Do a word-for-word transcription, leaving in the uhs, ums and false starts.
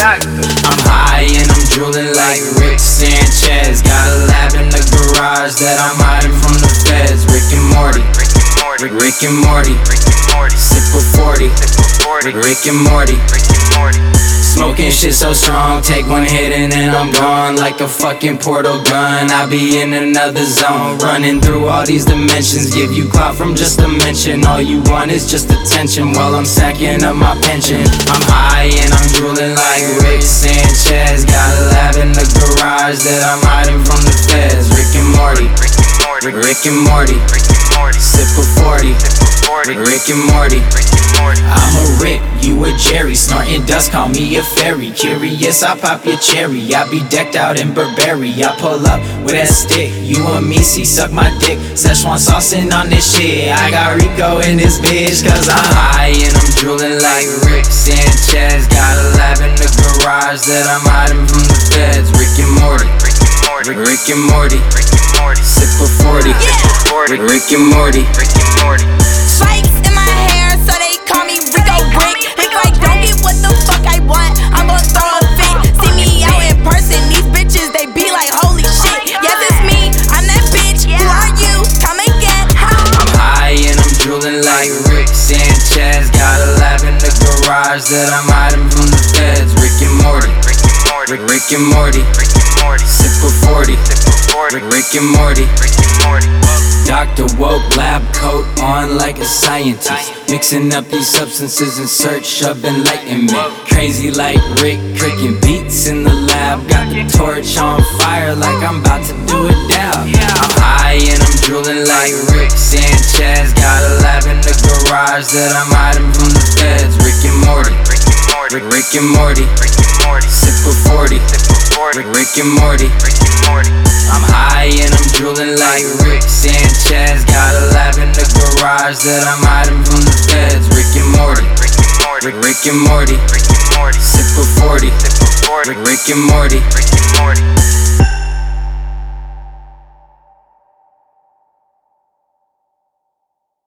doctor. I'm high and I'm drooling like Rick Sanchez. Got a lab in the garage that I'm hiding from the feds. Rick and Morty, Rick and Morty, sip with forty, Rick and Morty. Smoking shit so strong, take one hit and then I'm gone. Like a fucking portal gun, I be in another zone. Running through all these dimensions, give you clout from just a mention. All you want is just attention while I'm stacking up my pension. I'm high and I'm drooling like Rick Sanchez. Got a lab in the garage that I'm hiding from the feds. Rick and Morty, Rick and Morty, sip of forty, Rick and Morty. I'm a Rick, you a Jerry, snorting dust, call me a fairy. Curious, I pop your cherry, I be decked out in Burberry. I pull up with that stick, you and me see suck my dick. Szechuan saucing on this shit, I got Rico in this bitch. Cause I'm high and I'm drooling like Rick Sanchez. Got a lab in the garage that I'm hiding from the feds. Rick and Morty, Rick and Morty, sip of forty, Rick and Morty. Spikes in my hair, so they call me Rico Rick. If I don't get what the fuck I want, I'm gon' throw a fit. See me out in person, these bitches, they be like, holy shit. Yes, it's me, I'm that bitch. Who are you? Come and get high. I'm high and I'm drooling like Rick Sanchez. Got a lab in the garage that I'm hiding from the feds. Rick and Morty, Rick and Morty, sip of forty, Rick and Morty. Doctor Woke, lab coat on like a scientist. Mixing up these substances in search of enlightenment. Crazy like Rick, cooking beats in the lab. Got the torch on fire like I'm about to do a dab. I'm high and I'm drooling like Rick Sanchez. Got a lab in the garage that I'm hiding from the feds. Rick and Morty, Rick and Morty, sip of forty, Rick and Morty. I'm high and I'm drooling like Rick Sanchez. Got a lab in the garage that I'm hiding from the feds. Rick and Morty, Rick and Morty, sip of forty, Rick and Morty.